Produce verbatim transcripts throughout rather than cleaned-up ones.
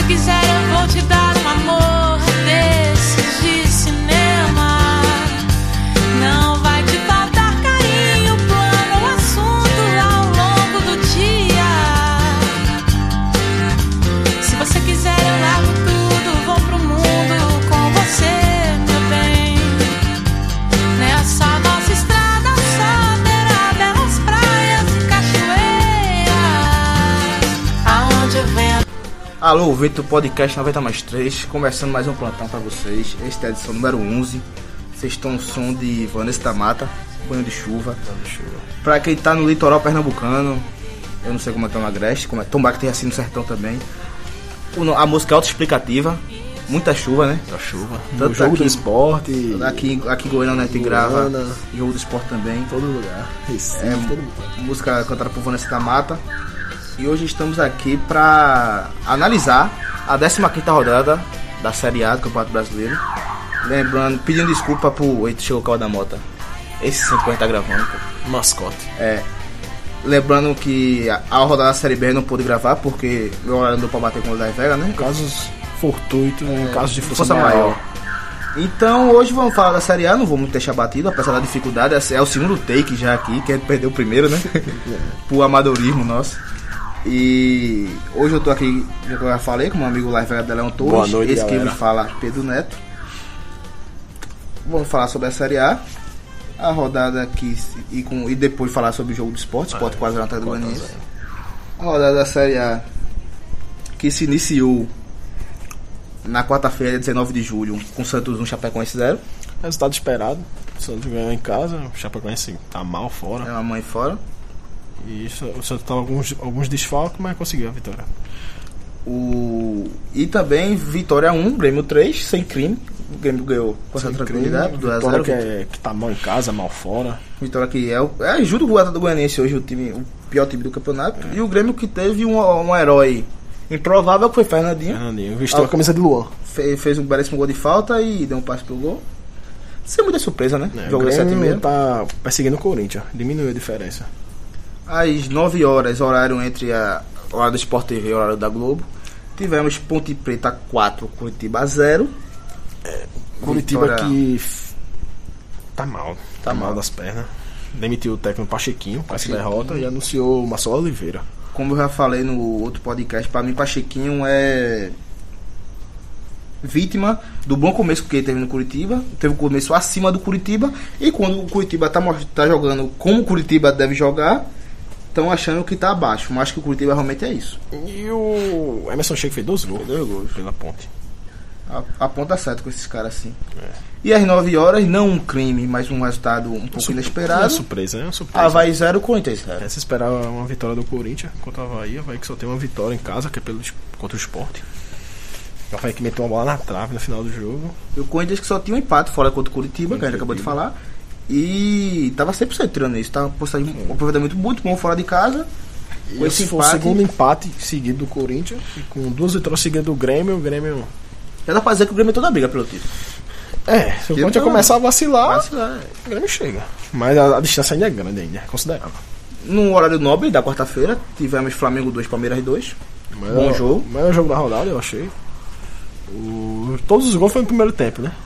quiser eu vou te dar um amor desses de cinema. Não vai te faltar carinho, plano, assunto ao longo do dia. Se você quiser eu largo tudo, vou pro mundo com você, meu bem. Nessa nossa estrada só terá belas praias e cachoeiras, aonde eu venho. Alô, ouvinte do podcast noventa mais três, começando mais um plantão pra vocês. Esta é a edição número onze. Vocês estão no som de Vanessa da Mata, Banho de Chuva. Banho de Chuva. Pra quem tá no litoral pernambucano, eu não sei como é que é no Agreste, como é Tombar que tem assim no sertão também. O, a música é autoexplicativa, muita chuva, né? A chuva. Tanto o jogo aqui, do esporte. Aqui, aqui em Goiânia, né, tem grava. Jogo do esporte também. Todo lugar. Recife, é, todo lugar. Música cantada por Vanessa da Mata. E hoje estamos aqui para analisar a décima quinta rodada da Série A do Campeonato Brasileiro. Lembrando, pedindo desculpa pro... Eita, chegou o carro da moto. Esse sim que a gente tá gravando, pô. Mascote. É. Lembrando que a, a rodada da Série B eu não pude gravar porque meu horário não deu pra bater com o da Vega, né? Casos fortuitos, é, casos de força, força maior. maior. Então hoje vamos falar da Série A, não vamos deixar batido, apesar da dificuldade. É o segundo take já aqui, que a gente perdeu o primeiro, né? Pro amadorismo nosso. E hoje eu tô aqui, já já falei, com meu amigo Live da Leão Torres. Boa noite, esse galera. que me fala, Pedro Neto. Vamos falar sobre a Série A, a rodada aqui e, com, e depois falar sobre o jogo do esporte, esporte quase na do Goianiense. A rodada da Série A que se iniciou na quarta-feira, dezenove de julho, com o Santos um, Chapecoense zero. Resultado esperado. O Santos ganhou em casa, o Chapecoense tá mal fora. É uma mãe fora. E isso, o Santos tá alguns, alguns desfalques, mas conseguiu a vitória. O... E também Vitória um, Grêmio três, sem crime. O Grêmio ganhou com essa tranquilidade. Vitória que, é, que tá mal em casa, mal fora. Vitória que é, o, é junto com o Atlético Goianiense hoje o, time, o pior time do campeonato. É. E o Grêmio que teve um, um herói improvável, que foi Fernandinho. Fernandinho, vestiu a camisa de Luan. Fez, fez um belíssimo gol de falta e deu um passe pro gol. Sem muita surpresa, né? É, Jogou sete e meia. Tá perseguindo o Corinthians, diminuiu a diferença. Às nove horas, horário entre a hora do Sport T V e o horário da Globo, tivemos Ponte Preta quatro, Curitiba zero. É, Curitiba Vitória... que tá mal, tá, tá mal. mal das pernas. Demitiu o técnico Pachequinho para essa derrota e anunciou o Marcelo Oliveira. Como eu já falei no outro podcast, para mim Pachequinho é vítima do bom começo que ele teve no Curitiba. Teve um começo acima do Curitiba, e quando o Curitiba tá, tá jogando como o Curitiba deve jogar, estão achando que tá abaixo, mas acho que o Curitiba realmente é isso. E o Emerson Sheik fez dois gols, dois gols pela Ponte. A, a ponta certa com esses caras assim. É. E às nove horas, não um crime, mas um resultado um pouco Sur- inesperado. É uma surpresa, é uma surpresa. Havaí zero, Corinthians zero. É, se esperava uma vitória do Corinthians contra o Havaí, Havaí que só tem uma vitória em casa, que é pelo, contra o Sport. O Havaí que meteu uma bola na trave no final do jogo. E o Corinthians que só tinha um empate fora contra o Curitiba, que a gente acabou de falar. E tava cem por cento tirando isso, tava postando um aproveitamento muito bom fora de casa. E esse foi empate, o segundo empate seguido do Corinthians, e com duas vitórias seguidas do Grêmio, o Grêmio... Já dá pra dizer que o Grêmio é toda a briga pelo título. É, se o Corinthians começar a vacilar, vacilar é. O Grêmio chega. Mas a, a distância ainda é grande, ainda é considerável. No horário nobre da quarta-feira, tivemos Flamengo dois, Palmeiras dois. Maior, bom jogo. O maior jogo da rodada, eu achei. O, todos os gols foram no primeiro tempo, né?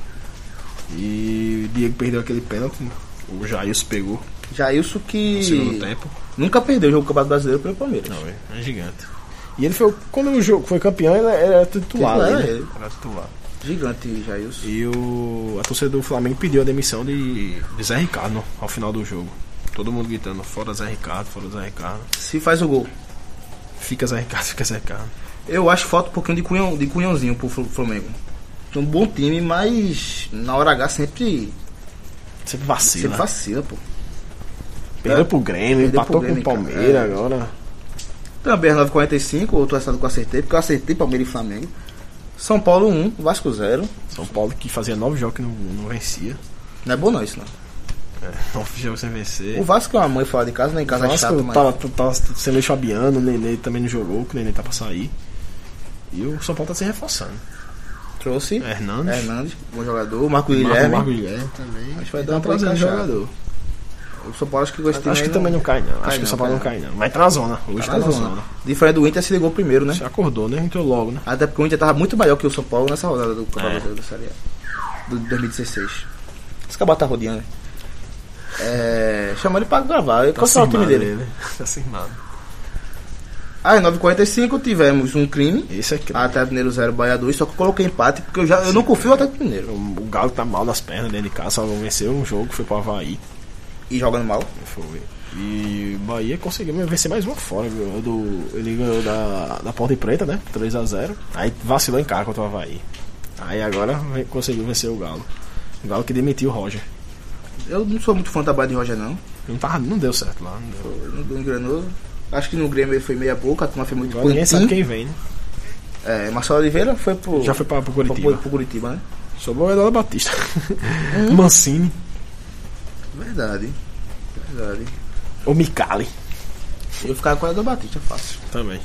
E o Diego perdeu aquele pênalti, o Jailson pegou. Jailson que no segundo tempo nunca perdeu o jogo do Campeonato Brasileiro pelo Palmeiras. Não, é, é gigante. E ele foi, quando o jogo foi campeão, ele era titular. Titular, né? ele. Era titular. Gigante, Jailson. E o, a torcida do Flamengo pediu a demissão de, de Zé Ricardo ao final do jogo. Todo mundo gritando, fora Zé Ricardo, fora Zé Ricardo. Se faz o gol, fica Zé Ricardo, fica Zé Ricardo. Eu acho que falta um pouquinho de, cunhão, de cunhãozinho pro Flamengo. É um bom time, mas na hora H sempre Sempre vacila. Sempre vacila, pô. Perdeu é, pro Grêmio, empatou com o Palmeiras é. agora. Também às nove e quarenta e cinco, outro resultado que eu acertei, porque eu acertei Palmeiras e Flamengo. São Paulo um, Vasco zero. São Paulo que fazia nove jogos que não, não vencia. Não é bom não isso, não. É, nove jogos sem vencer. O Vasco é uma mãe fora de casa, nem em casa é chato, mas... tava, tava sem Luiz Fabiano, o Nenê também não jogou, que o Nenê tá pra sair. E o São Paulo tá se reforçando. Trouxe Hernandes, Hernandes, bom jogador. O Marco Guilherme. Marco Guilherme também. Acho que vai dar uma trazer jogador. O São Paulo acho que gostei. Acho que também não cai, não. Cai Acho que o São não, Paulo não cai cai, não. Mas tá na zona. Hoje Tá tá na na zona. zona. Diferente do Inter, se ligou primeiro, né? Você acordou, né? Entrou logo, né? Até porque o Inter tava muito maior que o São Paulo nessa rodada do Copa É. Brasileira da Série A. Do dois mil e dezesseis. Esse cabal tá rodeando, né? É... Chamou ele pra gravar. Qual foi o time dele? Ele. Tá cismado. Às nove e quarenta e cinco tivemos um crime. Esse é crime. Atlético Mineiro zero, Bahia dois. Só que eu coloquei empate porque eu, já, eu não confio no Atlético Mineiro. O o Galo tá mal nas pernas dentro de casa, só venceu um jogo, foi pro Avaí. E jogando mal. Foi. E o Bahia conseguiu vencer mais uma fora. Ganhou do, ele ganhou da, da Ponte Preta, né? três a zero. Aí vacilou em casa contra o Avaí. Aí agora vem- conseguiu vencer o Galo. O Galo que demitiu o Roger. Eu não sou muito fã da trabalho de Roger, não. Não, tava, não deu certo lá. Não deu. No, no Engranoso. Acho que no Grêmio ele foi meia boca, a turma foi muito Agora ninguém sabe pontinho. quem vem, né? É, Marcelo Oliveira foi pro. Já foi pra, pro pro, Curitiba. pro, pro Curitiba, né? Sobrou o Eduardo Batista. Mancini. Verdade. Verdade. O Micali. Eu ficava com a do Batista, fácil. Também.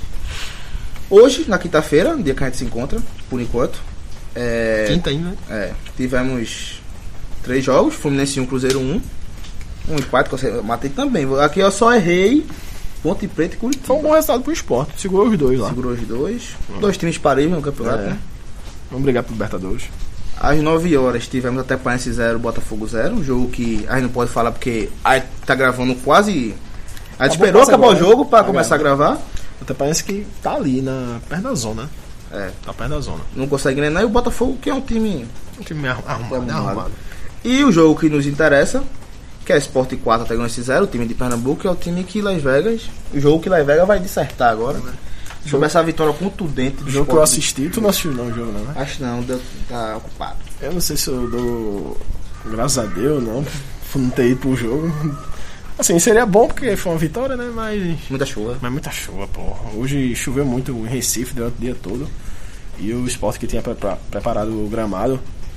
Hoje, na quinta-feira, dia que a gente se encontra, por enquanto. É, Quinta ainda, né? é, tivemos três jogos, Fluminense um, Cruzeiro um. Um empate que eu matei também. Aqui eu só errei Ponte Preta e Curitiba. Foi um bom resultado pro esporte. Segurou os dois lá. Segurou os dois. Dois times parelhos no campeonato, É. né? Vamos brigar pro Libertadores. Às nove horas tivemos até Paranaense zero, Botafogo zero. Um jogo que a gente não pode falar porque a gente tá gravando quase. A gente Acabou esperou quase acabar o agora, jogo pra né? começar a gravar. Até parece que tá ali, na, perto da zona. É, Tá perto da zona. não consegue engrenar. E o Botafogo, que é um time. Um time arrum- arrumado, Arrumado. arrumado. E o jogo que nos interessa, que é Sport quatro até Goianiense zero, o time de Pernambuco, é o time que Las Vegas. O jogo que Las Vegas vai dissertar agora. Né? Sobre essa vitória contundente do O jogo que eu Sport. assisti, tu não assistiu não o jogo não, né? Acho não, deu, tá ocupado. Eu não sei se eu dou graças a Deus não, por não ter ido pro jogo. Assim, seria bom porque foi uma vitória, né? Mas, Muita chuva. mas muita chuva, porra. Hoje choveu muito em Recife durante o dia todo. E o Sport que tinha prepara- preparado o gramado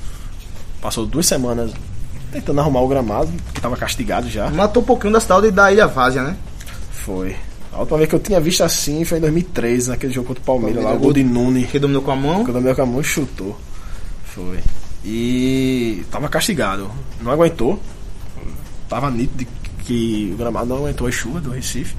passou duas semanas tentando arrumar o gramado, que tava castigado já. Matou um pouquinho da cidade da Ilha Várzea, né? Foi. A última vez que eu tinha visto assim foi em dois mil e treze, naquele jogo contra o Palmeiras, lá, o Palmeiras, gol de Nune. Que dominou com a mão. Quando o meu Camão chutou. Foi. E tava castigado. Não aguentou. Tava nítido que o gramado não aguentou a chuva do Recife.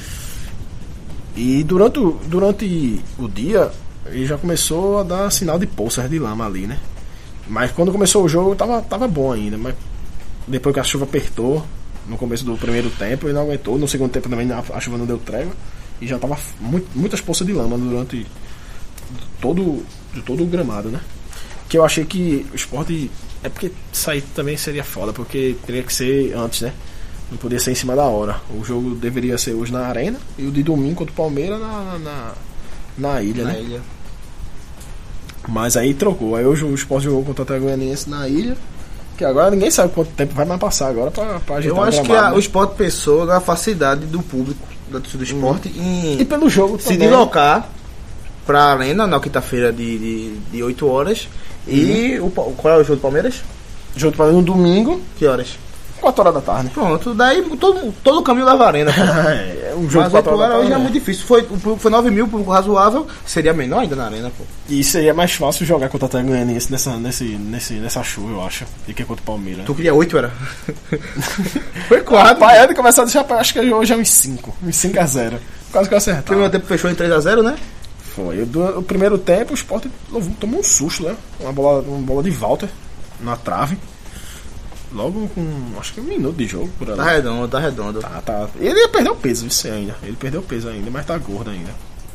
E durante o, durante o dia ele já começou a dar sinal de poças de lama ali, né? Mas quando começou o jogo tava, tava bom ainda. Mas depois que a chuva apertou, no começo do primeiro tempo, ele não aguentou. No segundo tempo também a, a chuva não deu trégua. E já tava muito, muitas poças de lama durante todo, de todo o gramado, né? Que eu achei que o esporte. É porque sair também seria foda, porque teria que ser antes, né? Não podia ser em cima da hora. O jogo deveria ser hoje na Arena e o de domingo contra o Palmeiras na, na, na ilha, Na né? ilha. Mas aí trocou. Aí hoje o esporte jogou contra o Atlético Goianiense na ilha. Que agora ninguém sabe quanto tempo vai mais passar agora pra, pra ajeitar Eu o acho que gramado, a- né? o Sport pensou na facilidade do público, da torcida do esporte, em E pelo jogo se também. deslocar pra Arena na quinta-feira de, de, de oito horas. E o, Pa- qual é o jogo do Palmeiras? Jogo para no domingo, Que horas? quatro horas da tarde. Pronto, daí todo, todo o caminho leva a Arena. pô. É um jogo Mas quatro oito horas da horas hoje tarde. é muito difícil. Foi, o público foi nove mil, público razoável. Seria menor ainda na Arena, pô. E seria mais fácil jogar contra o Atlético Goianiense nessa, nesse, nesse, nessa chuva, eu acho, do que contra o Palmeiras. Tu queria oito, era? Foi quatro. Rapaz, antes de começar a deixar, acho que hoje é uns cinco. Uns cinco a zero. Quase que eu O acertava. primeiro tempo fechou em três a zero, né? Foi. O, do- o primeiro tempo, o Sport levou- tomou um susto, né? Uma bola, uma bola de Walter na trave. Logo com, acho que um minuto de jogo por ali. Tá redondo, tá redondo. Tá, tá. Ele ia perder o peso, isso ainda. Ele perdeu o peso ainda, mas tá gordo ainda.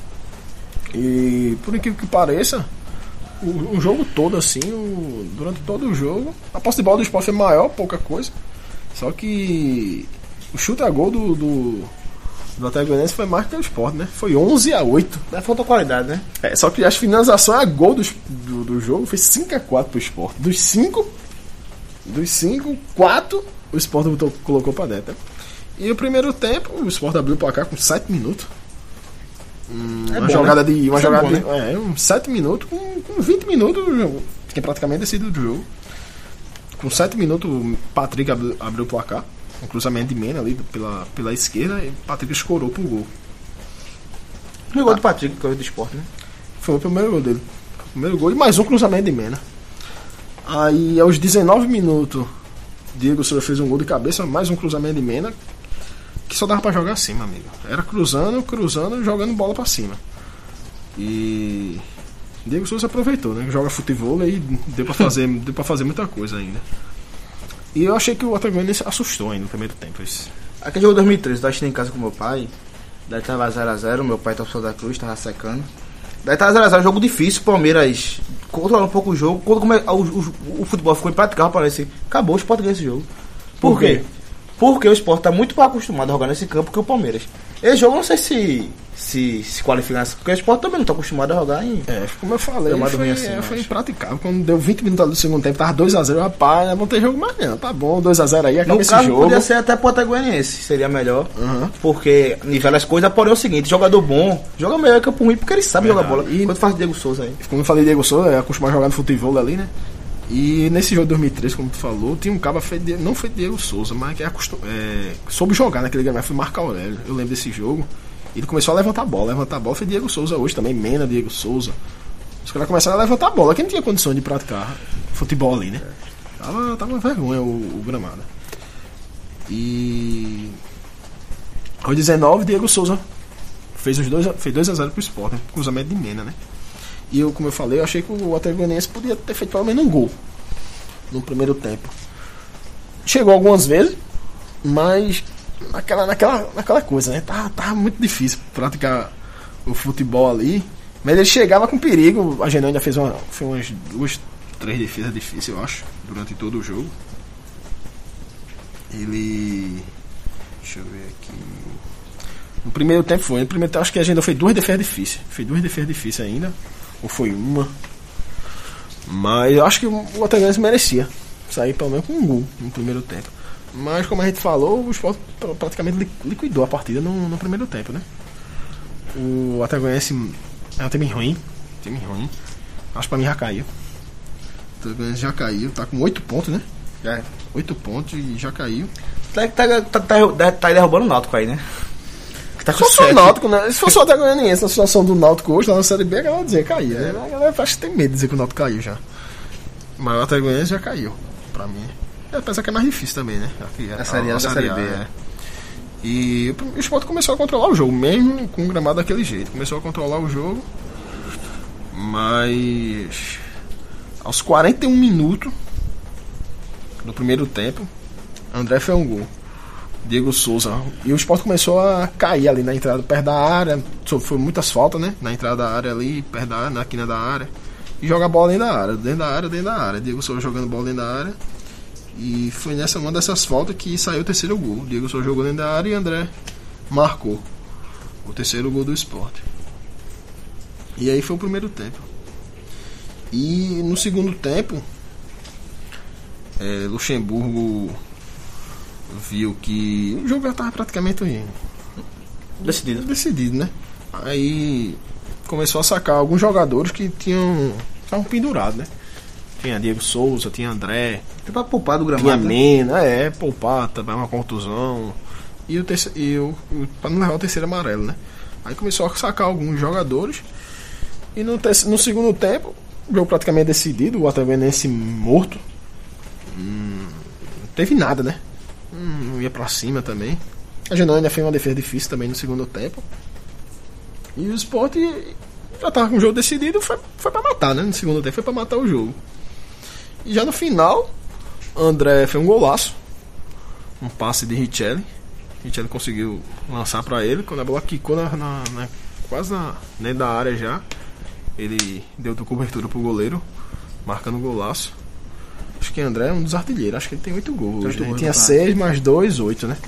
E por incrível que pareça, o, o jogo todo, assim, o- durante todo o jogo, a posse de bola do Sport foi maior, pouca coisa. Só que o chute a gol do, do, do Atlético Goianiense foi mais que o Sport, né? Foi onze a oito. Mas faltou qualidade, né? É, só que as finalizações a gol dos- do, do jogo foi cinco a quatro pro Sport. Dos cinco, dos cinco, quatro o Sport botou, colocou pra dentro. né? E o primeiro tempo, o Sport abriu o placar com sete minutos. Hum, É uma bom, jogada né? de. Uma Isso é jogada bom, de. É, uns sete minutos, com, com vinte minutos do jogo. Que é praticamente decidido do jogo. Com sete minutos, o Patrick abriu, abriu o placar. Um cruzamento de Mena ali pela, pela esquerda e o Patrick escorou pro gol. O gol do Patrick, que é o do esporte, né? Foi o primeiro gol dele. O primeiro gol e mais um cruzamento de Mena. Aí aos dezenove minutos Diego Souza fez um gol de cabeça, mais um cruzamento de Mena, que só dava pra jogar assim, meu amigo. Era cruzando, cruzando, jogando bola pra cima. E Diego Souza aproveitou, né? Joga futebol e deu pra fazer, deu pra fazer muita coisa ainda. E eu achei que o Atlético Goianiense assustou ainda no primeiro tempo. Isso. Aquele jogo de dois mil e treze, eu tava assistindo em casa com meu pai. Daí tava zero a zero, meu pai tava pro da Cruz, tava secando. Daí tava zero a zero, jogo difícil, Palmeiras controlando um pouco o jogo. Quando come, o, o, o futebol ficou impraticável, parece. Acabou o Sport ganhar esse jogo. Por, Por quê? quê? Porque o Sport tá muito pouco acostumado a jogar nesse campo que o Palmeiras. Esse jogo eu não sei se se, se qualifica nessa, porque o Sport também não tá acostumado a jogar em. É, como eu falei, foi, assim, é, foi impraticável. Quando deu vinte minutos do segundo tempo, tava dois a zero, rapaz, não vão ter jogo mais não. Tá bom, dois a zero aí, acaba no esse caso, jogo. Podia ser até pro Atlético Goianiense, seria melhor. Uhum. Porque nivela as coisas, porém é o seguinte, jogador bom, joga melhor que o ruim, porque ele sabe Verdade. jogar bola. E quando faz Diego Souza aí. Como eu falei, Diego Souza é acostumado a jogar no futebol ali, né? E nesse jogo de dois mil e treze, como tu falou, tinha um cara feito, não foi Diego Souza, mas que é acostum, é, soube jogar naquele game, foi Marco Aurélio. Eu lembro desse jogo. Ele começou a levantar a bola, levantar a bola foi Diego Souza hoje também, Mena, Diego Souza. Os caras começaram a levantar a bola, que não tinha condições de praticar futebol ali, né? Tava, tava uma vergonha o, o gramado. E aos dezenove, Diego Souza fez os dois, fez dois a zero pro Sport, né? Cruzamento de Mena, né? E eu, como eu falei, eu achei que o Atlético Goianiense podia ter feito pelo menos um gol no primeiro tempo. Chegou algumas vezes, mas naquela, naquela, naquela coisa, né? Tava, tava muito difícil praticar o futebol ali. Mas ele chegava com perigo. A Genão ainda fez, uma, fez umas duas, três defesas difíceis, eu acho, durante todo o jogo. Ele... Deixa eu ver aqui... No primeiro tempo foi. No primeiro tempo acho que a Genão fez duas defesas difíceis. Fez duas defesas difíceis ainda. Ou foi uma. Mas eu acho que o Atlético Goianiense merecia sair pelo menos com um gol no primeiro tempo. Mas como a gente falou, o Sport praticamente liquidou a partida no, no primeiro tempo, né? O Atlético Goianiense é um time ruim. Time ruim. Acho que pra mim já caiu. O Atlético Goianiense já caiu. Tá com oito pontos, né? É. oito pontos e já caiu. Tá, tá, tá, tá, tá derrubando o Náutico aí, né? Tá com só o Náutico, né? Se fosse o Atlético Goianiense na situação do Náutico hoje, lá na Série B, a galera dizia que caía, né? A galera acho que tem medo de dizer que o Náutico caiu já. Mas o Atlético Goianiense já caiu, pra mim. Apesar que é mais difícil também, né? Aqui, a, a Série A, a Série B, é. E o Sport começou a controlar o jogo, mesmo com o gramado daquele jeito. Começou a controlar o jogo, mas aos quarenta e um minutos do primeiro tempo, André fez um gol. Diego Souza. E o Sport começou a cair ali na entrada, perto da área. Foi muitas faltas, né? Na entrada da área ali, perto da área, na quina da área. E joga a bola dentro da área, dentro da área, dentro da área. Diego Souza jogando bola dentro da área. E foi nessa uma dessas faltas que saiu o terceiro gol. Diego Souza jogou dentro da área e André marcou o terceiro gol do Sport. E aí foi o primeiro tempo. E no segundo tempo, é, Luxemburgo viu que o jogo já estava praticamente decidido. decidido, né? Aí começou a sacar alguns jogadores que tinham estavam pendurados, né? Tinha Diego Souza, tinha André, tem pra poupar do gramado, tinha né? Mena, é, poupar, também uma contusão. E o terceiro, e o, pra não levar o terceiro amarelo, né? Aí começou a sacar alguns jogadores. E no, terceiro, no segundo tempo, o jogo praticamente decidido, o Atlético Goianiense morto. Hum, não teve nada, né? Não ia pra cima também. A Genão ainda fez uma defesa difícil também no segundo tempo. E o Sport já tava com o jogo decidido, foi, foi pra matar, né? No segundo tempo foi pra matar o jogo. E já no final, André fez um golaço. Um passe de Richelli. Richelli conseguiu lançar pra ele. Quando a bola quicou na, na, na, quase na, dentro da área já, ele deu cobertura pro goleiro, marcando o golaço. Acho que André é um dos artilheiros. Acho que ele tem oito gols. Hoje, né? Ele tinha seis mais dois, oito, né?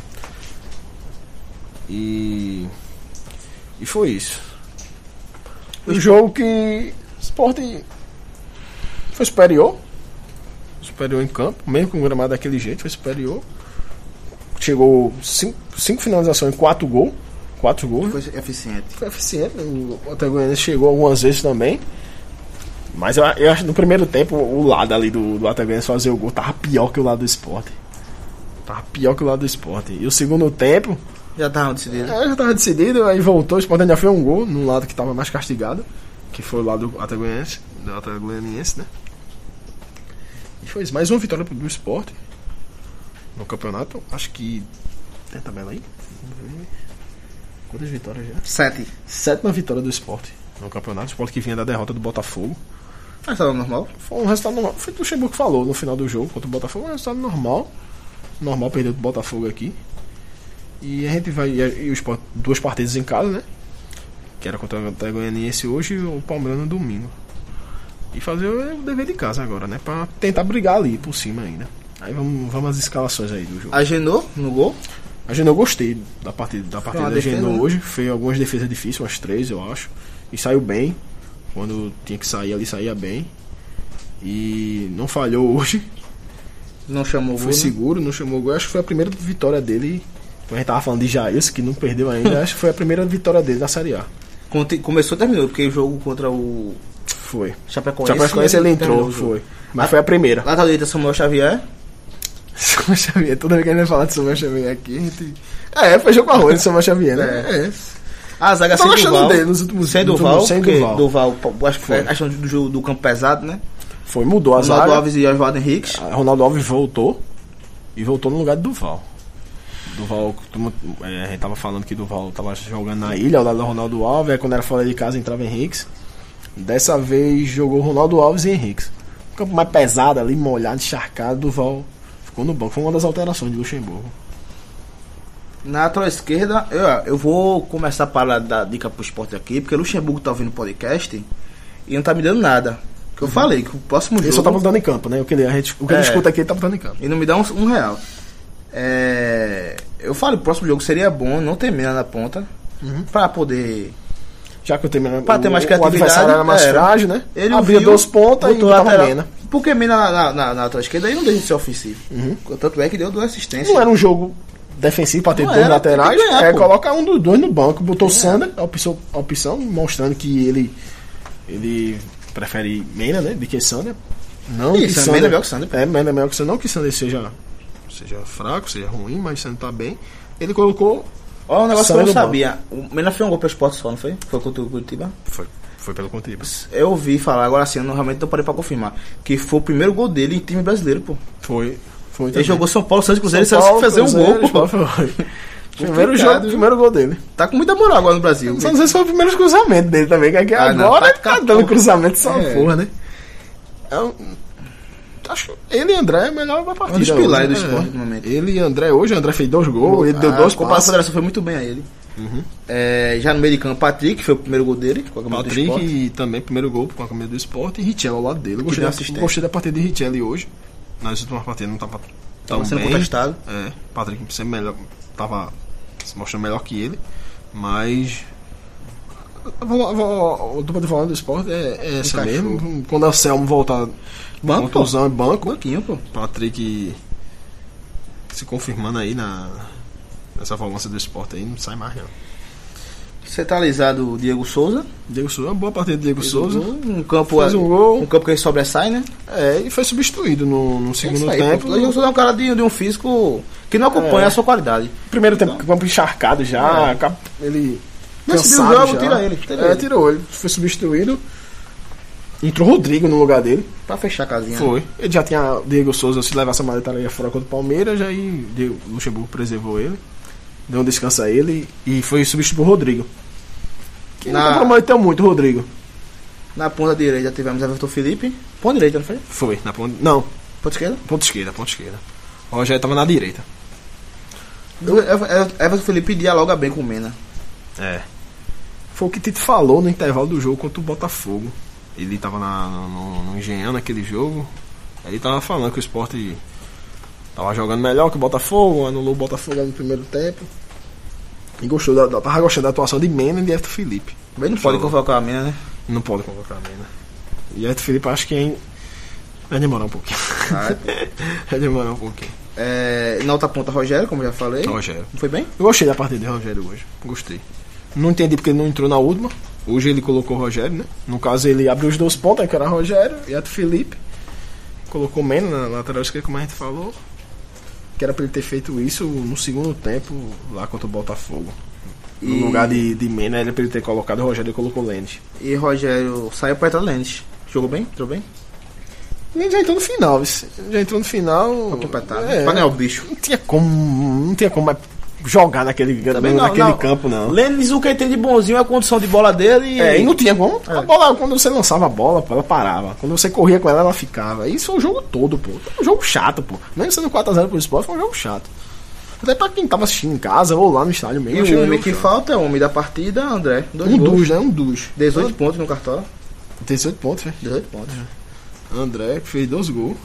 E... E foi isso. O jogo que o Sport foi superior. Superior em campo. Mesmo com o gramado daquele jeito, foi superior. Chegou cinco, cinco finalizações e quatro gols. Quatro gols. Foi eficiente. Foi eficiente. O Atlético Goianiense chegou algumas vezes também. Mas eu, eu acho que no primeiro tempo o lado ali do, do Atlético Goianiense fazer o gol tava pior que o lado do Sport. Tava pior que o lado do Sport. E o segundo tempo já tava decidido. É, já tava decidido, aí voltou, o Sport ainda fez um gol no lado que tava mais castigado, que foi o lado do Atlético Goianiense, do Atlético Goianiense, né? E foi isso, mais uma vitória do Sport. no campeonato. Acho que. Tem a tabela aí? Vamos ver. Quantas vitórias já? Sete. Sétima vitória do Sport no campeonato. O Sport que vinha da derrota do Botafogo. Mas tá normal? Foi um resultado normal. Foi o que o Luxemburgo falou no final do jogo contra o Botafogo. Um resultado normal. Normal perder do Botafogo aqui. E a gente vai. E o Sport, duas partidas em casa, né? Que era contra o Goianiense hoje e o Palmeiras no domingo. E fazer o dever de casa agora, né? Pra tentar brigar ali por cima ainda. Aí vamos, vamos às escalações aí do jogo. Agenou no gol? Agenou, eu gostei da partida da partida da Agenou defesa, hoje. Fez algumas defesas difíceis, umas três, eu acho. E saiu bem. Quando tinha que sair ali, saía bem. E não falhou hoje. Não chamou o Foi gol, seguro, não chamou gol. Acho que foi a primeira vitória dele. Quando a gente tava falando de Jailson, que não perdeu ainda. Acho que foi a primeira vitória dele na Série A. Conte- Começou e terminou, porque o jogo contra o Foi. Chapecoense, Chapecoense ele entrou, terminou o jogo. foi. Mas foi a primeira. Lateral direita, Samuel Xavier. Samuel Xavier, toda vez que a gente vai falar de Samuel Xavier aqui, a gente... É, foi jogo com a rua de Samuel Xavier, né? É. A zaga Tô sem gostando Duval. dele nos últimos- sem nos Duval, últimos- sem porque Duval. Duval, acho que foi Foi. a questão do jogo do campo pesado, né? Foi, mudou a Ronaldo zaga. Alves e Oswaldo Henriques. A Ronaldo Alves voltou e voltou no lugar de Duval. Duval, todo- é, a gente tava falando que Duval tava jogando na ilha ao lado do Ronaldo Alves, aí quando era fora de casa entrava Henriques. Dessa vez jogou Ronaldo Alves e Henriques. Um campo mais pesado ali, molhado, encharcado, Duval ficou no banco. Foi uma das alterações de Luxemburgo. Na lateral esquerda, eu, eu vou começar a parar da dica pro esporte aqui, porque o Luxemburgo tá ouvindo o podcast e não tá me dando nada. Que eu falei, que o próximo Ele jogo. só tá botando em campo, né? O que ele, a gente, o que ele É. escuta aqui, ele tá botando em campo. E não me dá um, um real. É, eu falei, o próximo jogo seria bom não ter Mena na ponta. Pra poder. Já que eu terminei, Pra ter mais o, o criatividade, adversário era mais era. frágil, né? Ele abria viu, duas pontas e botou botava lateral. Mena. Porque Mena na, na, na, na lateral esquerda aí não deixa de ser ofensivo. Tanto é que deu duas assistências. Não era um jogo defensivo pra ter Não dois era, laterais. tem que ganhar, É, pô. coloca um dos dois no banco. Botou o Sander, a opção, a opção, mostrando que ele ele prefere Mena, né? Do que Sander. Não Isso, que é Sander, Mena é melhor que Sander, pô. É, Mena é melhor que Sander. Não que Sander seja, seja fraco, seja ruim, mas Sander tá bem. Ele colocou. Olha um negócio Sander que eu não no sabia. O Mena fez um gol pro esporte só, não foi? Foi contra o Curitiba? Foi, foi pelo Curitiba. Eu ouvi falar, agora assim, eu não, realmente não parei pra confirmar. Que foi o primeiro gol dele em time brasileiro, pô. Foi. Foi Ele também. jogou São Paulo, Santos, Cruzeiro São e só Paulo, fazer um Cruzeiro, gol, pô. foi. Primeiro Complicado, jogo, viu? primeiro gol dele. Tá com muita moral agora no Brasil. Não sei se foi o primeiro cruzamento dele também, que aqui Ah, não, agora tá- ele tá tá dando porra. cruzamento só É. porra, né? É um- acho que ele e André é melhor da partida. Um dos pilares hoje, do né? esporte no momento. Ele e André hoje, André fez dois gols, ele deu A dois Copa da passes. Federação foi muito bem a ele. É, já no meio de campo, Patrick, foi o primeiro gol dele. Com a camisa do Patrick Sport. e também primeiro gol com a camisa do Sport e Richel ao lado dele. Eu Gostei, deu da, assistência. gostei da partida de Richel hoje. Nas últimas partidas não tava tão Tava sendo bem. contestado. É, Patrick sempre melhor, tava se mostrando melhor que ele, mas o dupla de volante do Sport é, é essa Encaixou. mesmo. Quando o Anselmo voltar Banco, contusão, banco. Banquinho, pô. Patrick se confirmando aí na nessa volância do Sport aí, não sai mais não. Centralizado o Diego Souza. Diego Souza, uma boa partida do Diego Souza. Um campo, Fez um gol. um campo que ele sobressai, né? É, e foi substituído no, no segundo Isso aí, tempo. pô. O Diego Souza é um cara de, de um físico que não acompanha É. a sua qualidade. Primeiro tempo, campo encharcado já, cap- ele Nesse cansado jogo, já. tira ele, tira é, ele. tirou ele. Foi substituído. Entrou Rodrigo no lugar dele. Pra fechar a casinha. Foi. Ele já tinha Diego Souza, se levasse a maleta aí fora contra o Palmeiras, já aí deu, Luxemburgo preservou ele. Deu um descanso a ele e foi substituir o Rodrigo. Que Na- não comprometeu muito o Rodrigo. Na ponta direita tivemos Everton Felipe. Ponta direita, não foi? Foi, na ponta. Não, Ponta esquerda? ponta esquerda, ponta esquerda. O Rogério tava na direita. O Ever- Everton Felipe dialoga bem com o Mena. É. Foi o que Tito falou no intervalo do jogo contra o Botafogo. Ele tava na, no, no Engenhão naquele jogo. Aí ele tava falando que o Sport tava jogando melhor que o Botafogo, anulou o Botafogo no primeiro tempo. E gostou da, da- tava gostando da atuação de Mena e de Everton Felipe. Ele não pode Falou. convocar a Mena, né? Não pode convocar a Mena. E Everton Felipe acho que hein, vai demorar um pouquinho. Ah, Vai demorar um pouquinho. é, na outra ponta, Rogério, como eu já falei. Rogério. Não foi bem? Eu gostei da partida de Rogério hoje. Gostei. Não entendi porque ele não entrou na última. Hoje ele colocou o Rogério, né? No caso ele abriu os dois pontos, que era Rogério e Everton Felipe. Colocou Mena na lateral esquerda, como a gente falou. Que era pra ele ter feito isso no segundo tempo, lá contra o Botafogo. No E- lugar de, de Mena, era pra ele ter colocado o Rogério e colocou o Lendes. E Rogério saiu pra entrar Lênis. Jogou bem? Entrou bem? Ele já entrou no final, vice. já entrou no final. Pra completar, é, né? Pra ganhar o bicho. Não tinha como, não tinha como mais jogar naquele, Também não, naquele não. campo, não. Lênis, o que ele tem de bonzinho é a condição de bola dele e. É, e não tinha como. É. A bola, quando você lançava a bola, pô, ela parava. Quando você corria com ela, ela ficava. Isso foi o jogo todo, pô. Foi um jogo chato, pô. Mesmo sendo quatro a zero pro Sport, foi um jogo chato. Até pra quem tava assistindo em casa ou lá no estádio mesmo. E achei o um homem jogo que chato. falta é o homem da partida, André. Dois Um gols. dos, né? Um dos. dezoito pontos no cartola. dezoito pontos, né? dezoito pontos. André, que fez dois gols.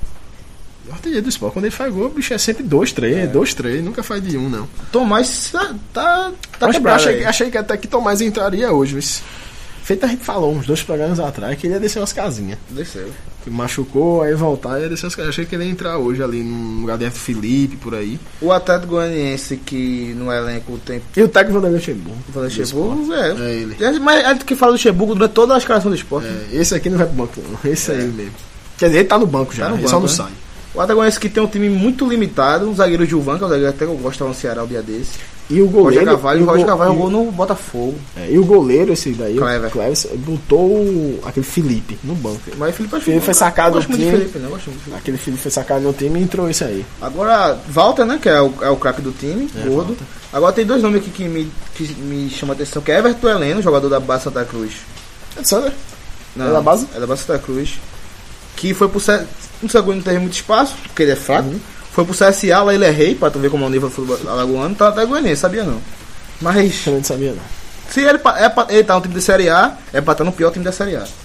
O artilheiro do Sport, quando ele faz gol, o bicho é sempre dois, três, dois, três, nunca faz de um, não. Tomás tá, tá, tá Acho- quebrado achei, aí. achei que até que Tomás entraria hoje, mas feito a gente falou uns dois programas atrás que ele ia descer umas casinhas. Desceu. Que machucou, aí voltar e ia descer umas casinhas. Achei que ele ia entrar hoje ali no lugar de Felipe, por aí. O Atlético Goianiense, que no elenco tem E o técnico Vanderlei Luxemburgo. o Luxemburgo, é. É ele. É, mas a gente que fala do Luxemburgo durante toda a escalação do esporte. É, esse aqui não vai pro banco, não. Esse aí mesmo. Quer dizer, ele tá no banco já, Tá no ele banco, só não né? sai. O Atlético Goianiense que tem um time muito limitado, um zagueiro Gilvan, que é um zagueiro até que eu gosto no Ceará um dia desse. E o Roger goleiro. Carvalho, e o o Roger go- Carvalho e o- jogou no Botafogo. é, e o goleiro, esse daí, Clever. o Clever, botou o- aquele Felipe no banco. Mas o Felipe, Felipe foi sacado Eu gosto do muito de time. Felipe, né? Eu gosto muito de Felipe. Aquele Felipe foi sacado no time e entrou esse aí. Agora, Walter, né? Que é o, é o craque do time, É, gordo. Walter. Agora tem dois nomes aqui que me, que me chamam a atenção, que é Everton Heleno, jogador da base Santa Cruz. É Sander? Não, É da base? É da base Santa Cruz. Que foi pro C... No segundo não teve muito espaço, porque ele é fraco. Uhum. Foi pro C S A, lá ele é rei, pra tu ver como é o nível do futebol alagoano. Tá até Goianiense, sabia não. Mas, Eu não sabia, não. se ele, pa- é pra, ele tá no time da Série A, é pra estar no pior time da Série A.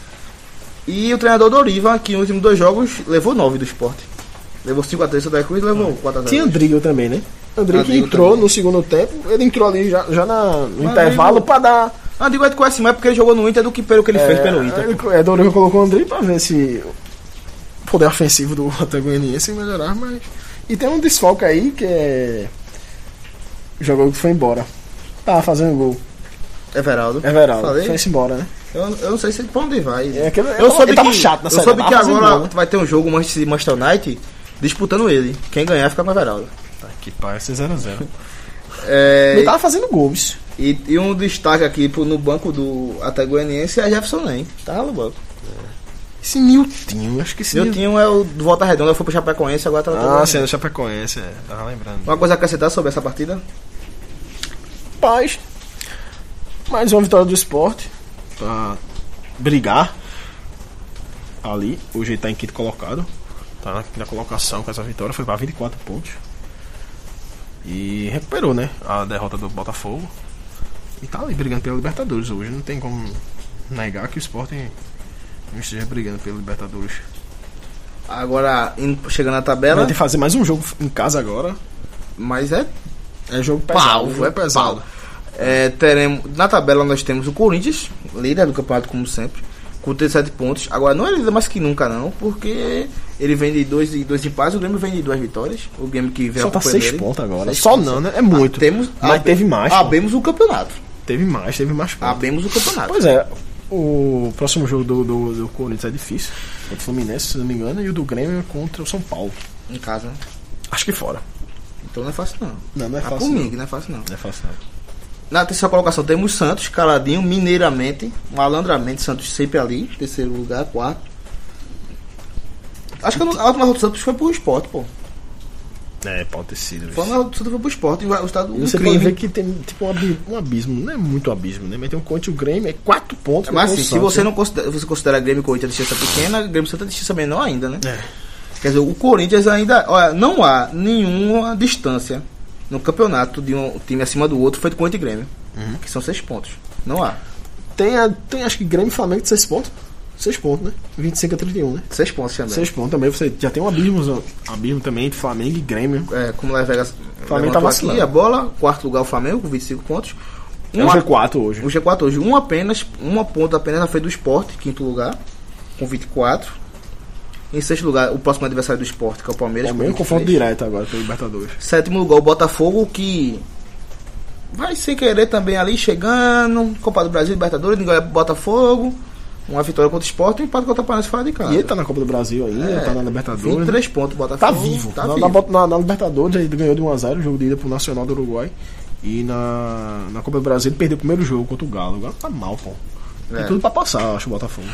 E o treinador Doriva, que nos últimos dois jogos, levou nove do esporte. Levou cinco a três Santa Cruz e levou quatro a zero. Tinha Andrigo também, né? Andrigo que Andrigo entrou também. no segundo tempo, ele entrou ali já, já na, no Mas intervalo Andrigo- pra dar. Ah, digo, é de conhece mais porque ele jogou no Inter do que pelo que ele fez pelo Inter. Ele, é, Dorival colocou o Andrigo pra ver se o poder ofensivo do Atlético Goianiense melhorar, mas. E tem um desfalque aí que é. Jogou que foi embora. Tava fazendo gol. Everaldo. Everaldo. Falei? Foi embora, né? Eu, eu não sei se pra onde vai. É, aquele- eu soube ele tava que, chato na eu Série soube A, que tava fazendo agora gol, né? vai ter um jogo Manchester Manchester United disputando ele. Quem ganhar fica com o Everaldo. Tá, que parece zero a zero. É, Ele tava fazendo gols. e, e um destaque aqui pro, no banco do Atlético Goianiense é Jefferson Nem. Tava no banco. Esse Niltinho, acho que esse Niltinho é o do Volta Redonda, foi pro Chapecoense, agora tá no Ah, Atlético sim, é do Chapecoense, é. Tava lembrando. Uma coisa a acrescentar sobre essa partida? Paz. Mais uma vitória do Sport pra brigar ali. Hoje ele tá em quinto colocado. Tá na, na colocação com essa vitória. Foi pra vinte e quatro pontos. E recuperou, né? A derrota do Botafogo. E tá ali brigando pela Libertadores hoje. Não tem como negar que o Sport não esteja brigando pela Libertadores. Agora, indo- chegando na Vai tabela, ter que fazer mais um jogo em casa agora. mas é É jogo pesado. pau, o jogo é pesado. pau. É, teremos, na tabela nós temos o Corinthians, líder do campeonato como sempre, com trinta e sete pontos. Agora não é líder mais que nunca não, porque ele vem de dois, de dois empates, o Grêmio vem de duas vitórias. O Grêmio que vem Só tá acompanhando seis ele. pontos agora. Seis Só pontos. não, né? É muito. Ah, temos, Mas abe- teve mais. pô. Abemos o campeonato. Teve mais, teve mais pontos. Abemos o campeonato. Pois é, o próximo jogo do, do, do Corinthians é difícil. Contra o Fluminense, se não me engano, e o do Grêmio é contra o São Paulo. Em casa, né? Acho que fora. Então não é fácil não. Não, não é Ah, fácil. comigo, Não. não é fácil não. Não é fácil, não. Na terceira colocação temos Santos, caladinho, mineiramente, malandramente, Santos sempre ali, terceiro lugar, quarto. Acho que a última derrota do Santos foi pro Sport, pô. É, pode ter sido. Foi uma do Santos foi pro Sport, o estado E do você crime. pode ver que tem tipo um abi- um abismo, não é muito abismo, né? Mas tem um Corinthians e o Grêmio, é quatro pontos. Mas com o assim, se Santos, você né? não considera, você considera Grêmio e Corinthians a distância pequena, Grêmio e Santos a distância menor ainda, né? É. Quer dizer, o Corinthians ainda, olha, não há nenhuma distância no campeonato de um time acima do outro feito Corinthians e Grêmio, Uhum. que são seis pontos. Não há. Tem, a, tem acho que Grêmio e Flamengo de seis pontos. seis pontos, né? vinte e cinco a trinta e um, né? Seis pontos também. seis pontos também. Você já tem um abismo, abismo também entre Flamengo e Grêmio. É, como Las Vegas Flamengo tá levantou aqui vacilando. a bola, quarto lugar o Flamengo com vinte e cinco pontos. É o Um G a- quatro hoje. O G quatro hoje, um apenas, uma ponta apenas na frente do Sport, quinto lugar, com vinte e quatro. Em sexto lugar, o próximo adversário do Sport, que é o Palmeiras, Palmeiras com confronto vinte e três. direto agora pelo Libertadores. Sétimo lugar, o Botafogo, que vai sem querer também ali, chegando, Copa do Brasil, Libertadores, ninguém é Botafogo, uma vitória contra o Sport e um empate contra o Palmeiras fora de casa. E ele tá na Copa do Brasil ainda, É, tá na Libertadores. vinte e três pontos, o Botafogo. Tá vivo. Tá na, vivo. na, na, na Libertadores ele ganhou de um a zero o jogo de ida pro Nacional do Uruguai. E na, na Copa do Brasil ele perdeu o primeiro jogo contra o Galo. O Galo tá mal, pô. Tem É. tudo pra passar, eu acho, o Botafogo.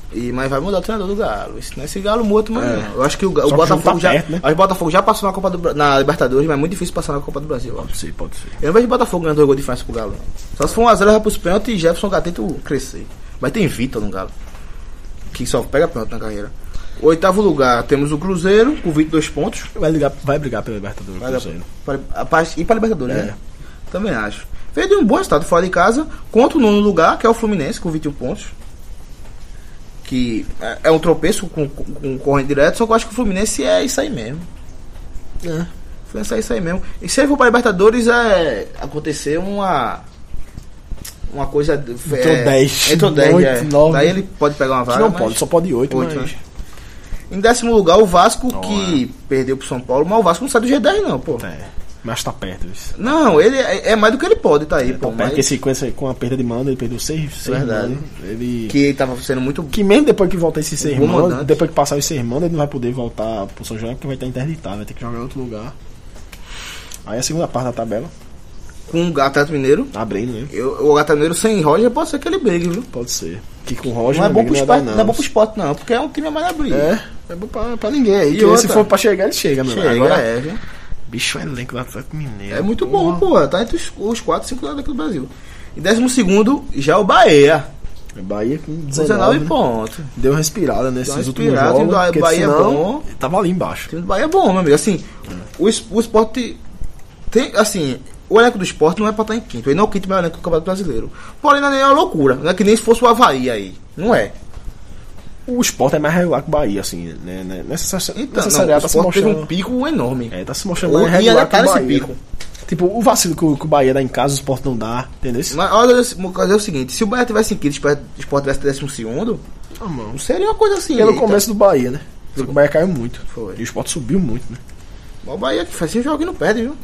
E, mas vai mudar o treinador do Galo. Esse, não é esse Galo morto, mas É. não. Eu acho que o, Ga- o Só que o Botafogo jogo tá já. perto, né? Acho que o Botafogo já passou na Copa do Bra- na Libertadores, mas é muito difícil passar na Copa do Brasil. Eu, acho. Pode ser, pode ser. Eu não vejo o Botafogo ganhando dois gols de diferença pro Galo. Não. Só se for um a zero, vai pros pênaltis e Jefferson Gatito crescer. Mas tem Vitor no Galo, que só pega pênalti na carreira. O oitavo lugar temos o Cruzeiro, com vinte e dois pontos. Vai, ligar, vai brigar pela Libertadores. Vai Cruzeiro. Para, para, ir para Libertadores, É. né? Também acho. Fez um bom resultado fora de casa, contra o nono lugar, que é o Fluminense, com vinte e um pontos. Que é, é um tropeço com, com, com corrente direto, só que eu acho que o Fluminense é isso aí mesmo. É. O Fluminense é isso aí mesmo. E se ele for para Libertadores, é acontecer uma. Uma coisa. Entrou é, dez, Entrou dez, oito, é. nove. Daí ele pode pegar uma vaga. Não mas- pode, só pode oito, Oito, mas... né? Em décimo lugar, o Vasco, Não, que perdeu pro São Paulo, mas o Vasco não sai do G dez, não, pô. É, mas tá perto isso. Não, ele é, é mais do que ele pode, tá aí, Tá pô. perto, Mas porque esse, com, essa, com a perda de mando, ele perdeu seis, seis Verdade. mando. Ele... que ele tava sendo muito. Que mesmo depois que voltar esses seis Bom mando, mandante. depois que passar os seis mando, ele não vai poder voltar pro São João, porque vai estar interditado, vai ter que jogar em outro lugar. Aí a segunda parte da tabela, Com o Atlético Mineiro. abrindo, né? Eu, o Atlético Mineiro sem Roger pode ser que ele brigue, viu? Pode ser. Que com o Roger Não é bom pro não ia esporte, dar, não é bom pro esporte, não, porque é um time a mais abrir. É, é bom pra, pra ninguém aí. E Que outra? se for pra chegar, ele chega, meu. Chega, Agora, é, viu? bicho, é elenco do Atlético Mineiro. É muito bom, pô. Tá entre os, os quatro, cinco daqui do Brasil. Em décimo segundo, já o Bahia. Bahia com Com dezenove, dezenove né? pontos. Deu uma respirada nesses Deu uma últimos respirada, jogos. o porque Bahia é senão, bom. ele tava ali embaixo. O time do Bahia é bom, meu amigo. Assim, o, es- o esporte tem, assim, o elenco do esporte não é pra estar em quinto. Ele não é o quinto melhor elenco do Campeonato Brasileiro. Porém, não é nenhuma loucura. Não é que nem se fosse o Avaí aí. Não é. O Sport é mais regular que o Bahia, assim, né? né? Nessa, Então, nessa não, Série o A tá se esporte teve mostrando... um pico enorme. É, tá se mostrando O- mais e regular ainda tá que o nesse Bahia. pico. Tipo, o vacilo que o, que o Bahia dá em casa, o Sport não dá, entendeu? Mas olha, o caso é o seguinte: se o Bahia tivesse em quinto e o esporte tivesse décimo segundo, Ah, mano. não seria uma coisa assim. Pelo eita. começo do Bahia, né? O Bahia caiu muito. Foi. E o Sport subiu muito, né? O Bahia que faz cinco jogos e não perde, viu?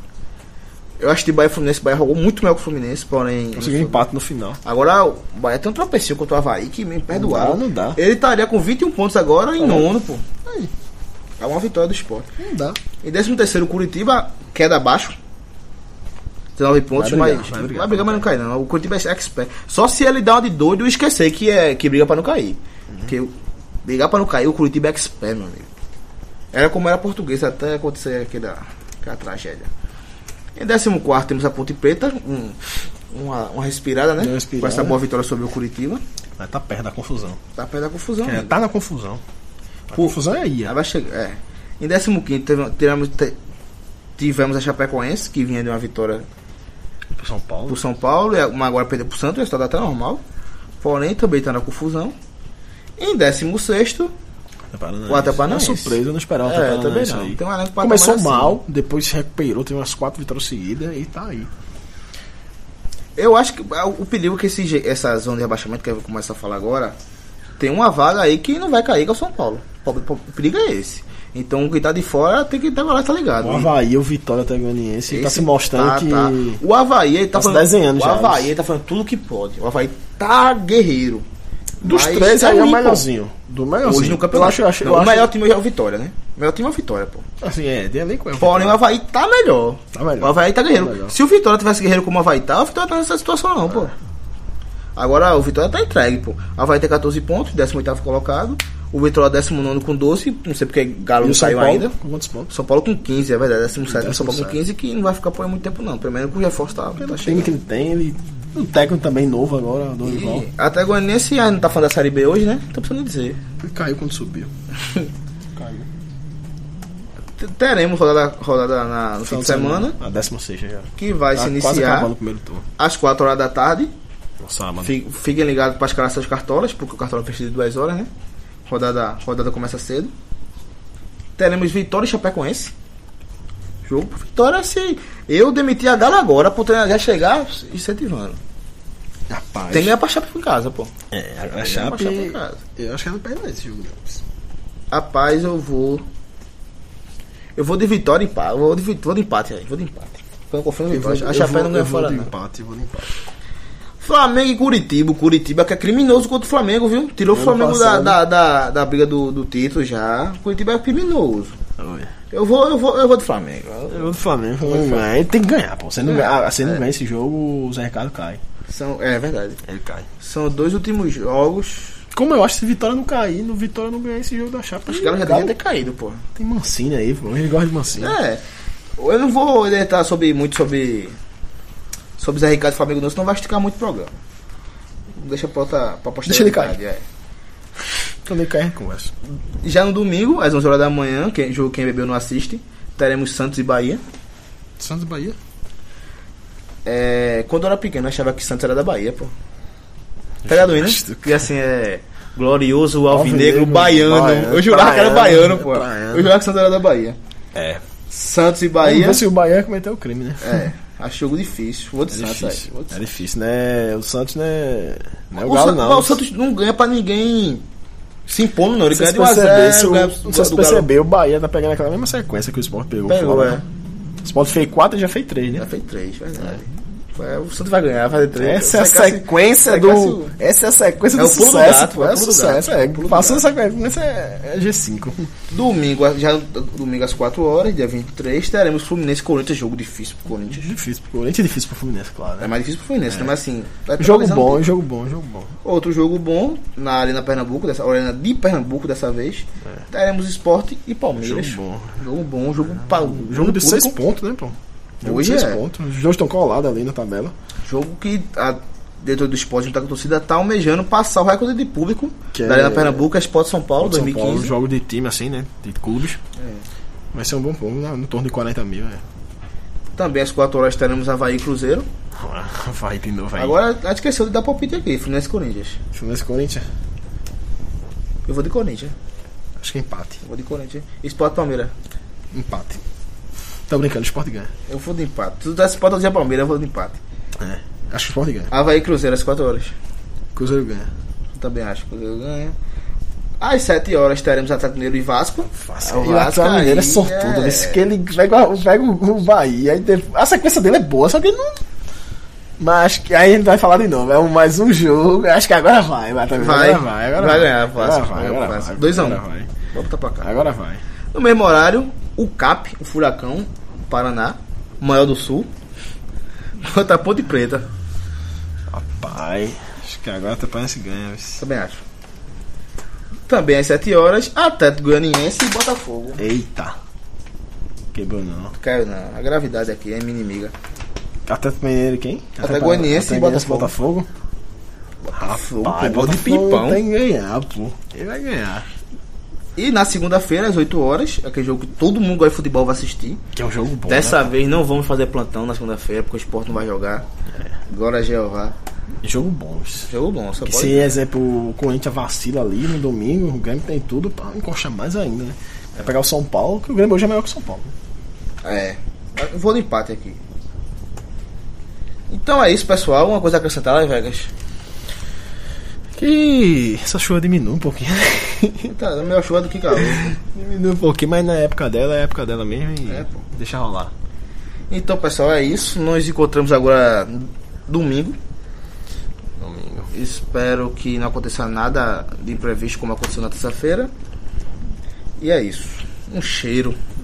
Eu acho que o Bahia e Fluminense, o Bahia jogou muito melhor que o Fluminense, porém. Conseguiu empate no final. Agora o Bahia tem um tropecinho contra o Avaí que me perdoar. Não dá, não dá. Ele estaria com vinte e um pontos agora em É. nono, pô. Aí. É uma vitória do esporte. Não dá. Em décimo terceiro, o Curitiba queda abaixo. dezenove pontos, Vai brigar, mas. vai Vai brigar, brigar, mas não cai, não. O Curitiba é expert. Só se ele dá uma de doido e esquecer que, é, que briga pra não cair. Uhum. Porque o- brigar pra não cair, o Curitiba é expert, meu amigo. Era como era português até acontecer aquela, aquela tragédia. Em décimo quarto temos a Ponte Preta, um- uma, uma respirada, né? Uma respirada. Com essa boa vitória sobre o Curitiba. Mas tá perto da confusão. Tá perto da confusão. É, ainda. tá na confusão. A Pô, confusão é aí, Ela ó. vai chegar. É. Em décimo quinto tivemos, tivemos, te- tivemos a Chapecoense, que vinha de uma vitória Pro São Paulo. pro São Paulo, e uma agora perdeu pro Santos, o resultado até normal. Porém, também tá na confusão. Em décimo sexto, Paranaense. O Atlético É uma Paranaense. surpresa, eu não esperava o é, Atlético também Paranaense não. aí. Tem um elenco pra Começou tomar assim. mal, depois se recuperou, teve umas quatro vitórias seguidas e tá aí. Eu acho que ah, o perigo é que esse, ge- essa zona de rebaixamento que eu vou começar a falar agora, tem uma vaga aí que não vai cair, que é o São Paulo. O, o, o perigo é esse. Então, quem tá de fora tem que estar agora, tá ligado. O Havaí, o Vitória Tangoniense, tá Esse se mostrando tá, que... tá. O Avaí, ele tá, tá se falando, desenhando o já, Avaí, isso. ele tá falando tudo que pode. O Avaí tá guerreiro. Dos Mas três, aí é o ruim, pô. melhorzinho. Do melhorzinho. Hoje no campeonato. Eu acho, eu acho, Não, eu o acho- melhor time hoje é o Vitória, né? O melhor time é o Vitória, pô. Assim, é, de elenco é o Porém, o Vitória. Avaí tá melhor. Tá melhor. O Avaí tá guerreiro. Tá melhor. Se o Vitória tivesse guerreiro como o Avaí tá, o Vitória tá nessa situação não, pô. Agora o Vitória tá entregue, pô. O Avaí tem catorze pontos, décimo oitavo colocado. O Vitória décimo nono com doze. Não sei porque Galo E não o São saiu Paulo, ainda. com quantos pontos? São Paulo com quinze, é verdade. décimo sétimo, São Paulo com décimo quinze, que não vai ficar por aí muito tempo não. Primeiro que o reforço tá, tá O time chegando. que ele tem, ele... O técnico também novo agora, Dorival. E até agora nesse ano não tá falando da Série B hoje, né? Tô precisando dizer. Ele caiu quando subiu. Caiu. T- Teremos rodada, rodada na, no fim de semana, A décima sexta já. que vai Tá se quase iniciar acabando o primeiro turno. às quatro horas da tarde. No sábado. Fi- Fiquem ligados para escalar seus cartolas, porque o cartola fecha de duas horas, né? Rodada, rodada começa cedo. Teremos Vitória e Chapecoense. Jogo pro Vitória, se eu demitir a Galo agora, pro treinador já chegar incentivando. Rapaz. Tem que ganhar pra Chape em casa, pô. É, a, a Tem que ganhar pra Chape... Chape em casa. Eu acho que ela não perde mais esse jogo. não. Rapaz, eu vou. Eu vou de Vitória e empate. Eu vou de, vi- vou de empate aí, vou de empate. Eu confio no Eu vou, Vitória. A eu Chape vou, não ganha eu vou fora, de não. empate, eu vou de empate. Flamengo e Curitiba. O Curitiba que é criminoso contra o Flamengo, viu? Tirou o Ano Flamengo da, passado. da, da, da briga do, do título já. O Curitiba é criminoso. Oi. Eu vou, eu vou, eu vou de Flamengo. Eu vou do Flamengo. O Flamengo ganha. Ele tem que ganhar, pô. Se ele não, É. ganhar, se ele não É. ganhar esse jogo, o Zé Ricardo cai. São, é verdade. Ele cai. São dois últimos jogos. como eu acho que se Vitória não cair, no Vitória não ganhar esse jogo da Chape. Os caras já deviam ter caído, pô. Tem Mancini aí, pô. Ele gosta de Mancini. É. Eu não vou orientar sobre, muito sobre. Sobre Zé Ricardo e Flamengo, não, senão vai esticar muito o programa. Deixa pra outra. Pra Deixa ele cair. É. Quando ele cair, a gente conversa. Já no domingo, às onze horas da manhã, quem, jogo quem bebeu não assiste, teremos Santos e Bahia. Santos e Bahia? É, quando eu era pequeno, eu achava que Santos era da Bahia, pô. Tá ligado, né? E assim, é. Glorioso Alvinegro, Alvinegro baiano. baiano. Eu jurava que era baiano, pô. Baiano. Eu jurava que Santos era da Bahia. É. Santos e Vamos Bahia. ver se o Bahia cometeu o crime, né? É, acho jogo difícil. Vou de É Santos difícil. aí. Vou de É Santos. difícil, né? O Santos, né? Não é o O, Galo, Santos, não. não, o Santos não ganha pra ninguém se impondo, não. Ele ganha de um a perceber, se zero. o, ganha não sei se do percebeu, o Bahia tá pegando aquela mesma sequência que o Sport pegou. Pegou, fora, é. né? O Sport fez quatro e já fez três, né? Já fez três, verdade. É, o Santos vai ganhar, vai fazer três. Essa é a Secasse- sequência secasse do. o- Essa é a sequência É do o pulo do sucesso. gato, pô, é o é o pulo do sucesso. gato, é É, o pulo do passando gato. essa sequência é, é G cinco. Domingo, já domingo às quatro horas, dia vinte e três, teremos Fluminense e Corinthians, jogo difícil pro Corinthians. Difícil pro Corinthians, é difícil pro Fluminense, claro. É Né? mais difícil pro Fluminense, né? Mas assim. vai Jogo finalizando bom, bem. jogo bom, jogo bom. Outro jogo bom, na Arena Pernambuco, dessa Arena de Pernambuco dessa vez, teremos Sport e Palmeiras. Jogo bom. Jogo bom, jogo pa... Jogo de seis público. pontos, né, pô? Jogo Hoje de seis é. pontos. Os jogos estão colados ali na tabela. Jogo que a diretora do Sport, junto com a torcida, tá almejando passar o recorde de público Que da é- Arena Pernambuco, a Sport São Paulo, São dois mil e Paulo, quinze. jogo de time assim, né? De clubes. É. Vai ser um bom ponto, né? No torno de quarenta mil, né? Também às quatro horas teremos Avaí e Cruzeiro. Vai de novo aí. Agora a gente esqueceu de dar palpite aqui, Fluminense e Corinthians. Fluminense e Corinthians, Eu vou de Corinthians. acho que empate. Eu vou de Corinthians. Sport Palmeiras. Empate. Tô brincando, o Sport ganha. Eu vou de empate. Se tu der Sport ou dizer Palmeiras, eu vou de empate. É. Acho que o Sport ganha. Avaí e Cruzeiro às quatro horas. Cruzeiro ganha. Eu também acho que o Cruzeiro ganha. Às sete horas teremos Atlético Mineiro e Vasco. Fácil. O E o Vasco Atlético Mineiro é aí sortudo. é- Esse que ele pega, o- pega o o Bahia. Aí depois- a sequência dele é boa, só que ele não. Mas acho que aí a gente vai falar de novo. É um, mais um jogo. Acho que agora vai. Vai, também. Vai. Agora vai. Agora Vai vai. ganhar, Vasco. Agora vai. Vai ganhar, Agora Vasco. vai. dois a um. Agora vai. Vou botar pra cá. Agora vai. No mesmo horário, o C A P, o Furacão, Paraná, o maior do Sul, contra a Ponte Preta. Rapaz. Acho que agora até parece que ganha. Também acho. Também às sete horas, Atlético Goianiense e Botafogo. Eita. Quebrou não. Caiu não. A gravidade aqui é minha inimiga. Atlético Mineiro e quem? Atlético Goianiense e Botafogo. Botafogo. Rapaz, Pegou de Botafogo pipão. tem que ganhar, pô. Ele vai ganhar. E na segunda-feira, às oito horas, aquele jogo que todo mundo gosta de futebol vai assistir. Que é um jogo bom. Dessa né? vez não vamos fazer plantão na segunda-feira, porque o Sport não vai jogar. Agora Jeová. Jogo bom. Isso. Jogo bom, só Que pode. se, exemplo, o Corinthians vacila ali no domingo, o Grêmio tem tudo pra encoxar mais ainda, né? Vai pegar o São Paulo, que o Grêmio hoje é melhor que o São Paulo. É. Eu vou de empate aqui. Então é isso, pessoal. Uma coisa a acrescentar, Las Vegas. Que essa chuva diminui um pouquinho. Tá, é melhor chuva do que calor. diminui um pouquinho, mas na época dela é a época dela mesmo e É, pô. deixa rolar. Então, pessoal, é isso. Nós encontramos agora domingo. Domingo. Espero que não aconteça nada de imprevisto como aconteceu na terça-feira. E é isso. Um cheiro.